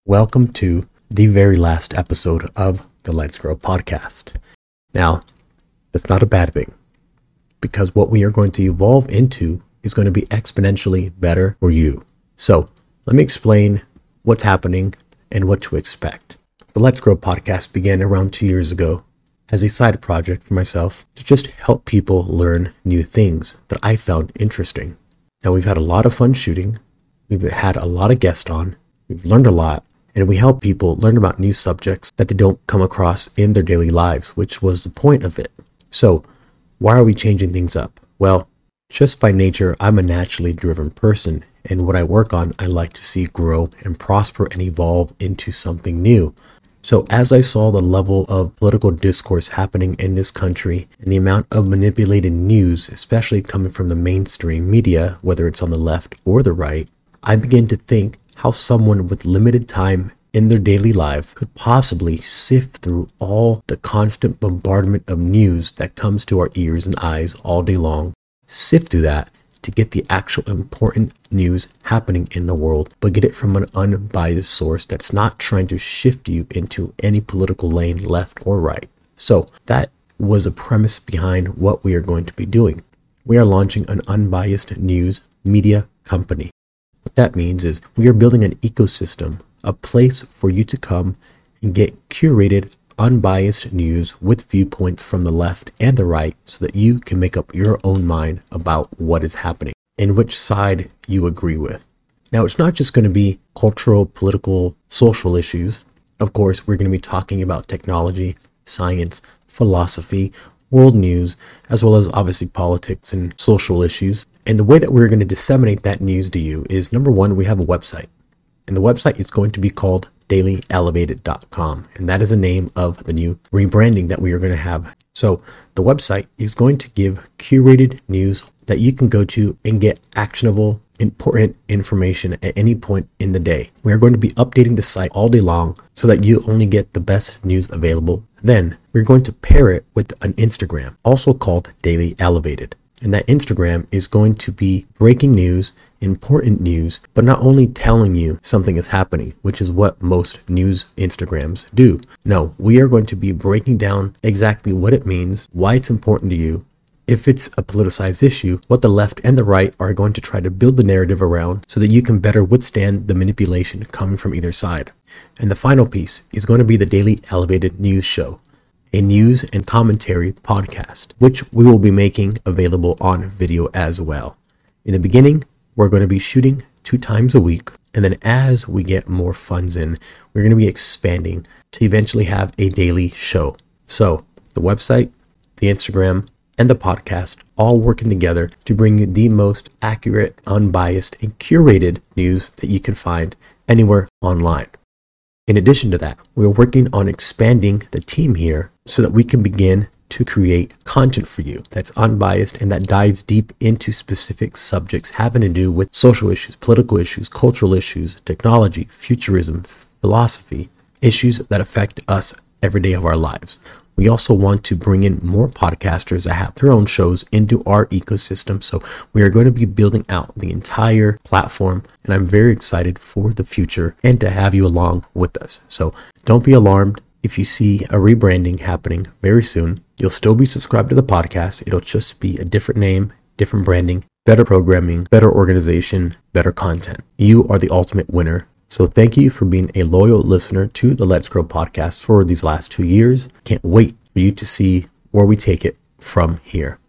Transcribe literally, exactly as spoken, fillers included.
welcome to the very last episode of the Let's Grow podcast. Now, that's not a bad thing, because what we are going to evolve into is going to be exponentially better for you. So let me explain what's happening and what to expect. The Let's Grow podcast began around two years ago as a side project for myself to just help people learn new things that I found interesting. Now, we've had a lot of fun shooting. We've had a lot of guests on. We've learned a lot. And we help people learn about new subjects that they don't come across in their daily lives, which was the point of it. So why are we changing things up? Well, just by nature, I'm a naturally driven person. And what I work on, I like to see grow and prosper and evolve into something new. So as I saw the level of political discourse happening in this country and the amount of manipulated news, especially coming from the mainstream media, whether it's on the left or the right, I began to think how someone with limited time in their daily life could possibly sift through all the constant bombardment of news that comes to our ears and eyes all day long, sift through that to get the actual important news happening in the world, but get it from an unbiased source that's not trying to shift you into any political lane, left or right. So that was a premise behind what we are going to be doing. We are launching an unbiased news media company. What that means is we are building an ecosystem, a place for you to come and get curated, unbiased news with viewpoints from the left and the right so that you can make up your own mind about what is happening and which side you agree with. Now, it's not just going to be cultural, political, social issues. Of course, we're going to be talking about technology, science, philosophy, world news, as well as obviously politics and social issues. And the way that we're going to disseminate that news to you is, number one, we have a website. And the website is going to be called daily elevated dot com. And that is the name of the new rebranding that we are going to have. So the website is going to give curated news that you can go to and get actionable, important information at any point in the day. We are going to be updating the site all day long so that you only get the best news available. Then we're going to pair it with an Instagram, also called Daily Elevated. And that Instagram is going to be breaking news, important news, but not only telling you something is happening, which is what most news Instagrams do. No, we are going to be breaking down exactly what it means, why it's important to you, if it's a politicized issue, what the left and the right are going to try to build the narrative around so that you can better withstand the manipulation coming from either side. And the final piece is going to be the Daily Elevated News Show, a news and commentary podcast, which we will be making available on video as well. In the beginning, we're going to be shooting two times a week. And then as we get more funds in, we're going to be expanding to eventually have a daily show. So the website, the Instagram, and the podcast all working together to bring you the most accurate, unbiased, and curated news that you can find anywhere online. In addition to that, we're working on expanding the team here so that we can begin to create content for you that's unbiased and that dives deep into specific subjects having to do with social issues, political issues, cultural issues, technology, futurism, philosophy, issues that affect us every day of our lives. We also want to bring in more podcasters that have their own shows into our ecosystem. So we are going to be building out the entire platform, and I'm very excited for the future and to have you along with us. So don't be alarmed if you see a rebranding happening very soon. You'll still be subscribed to the podcast. It'll just be a different name, different branding, better programming, better organization, better content. You are the ultimate winner. So thank you for being a loyal listener to the Let's Grow podcast for these last two years. Can't wait for you to see where we take it from here.